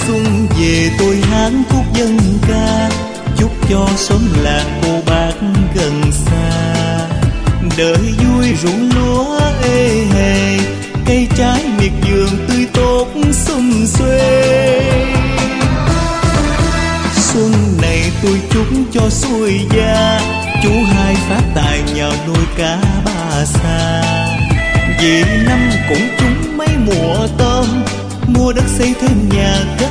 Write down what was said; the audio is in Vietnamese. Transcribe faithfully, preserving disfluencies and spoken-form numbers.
xuân về tôi hát khúc dân ca, chúc cho xóm làng cô bác gần xa. Đời vui ruộng lúa ê hề, cây trái miệt vườn tươi tốt xum xuê. Xuân này tôi chúc cho xuôi gia, chú hai phát tài nhờ nuôi cá ba sa. Vì năm cũng trúng mấy mùa tôm, mua đất xây thêm nhà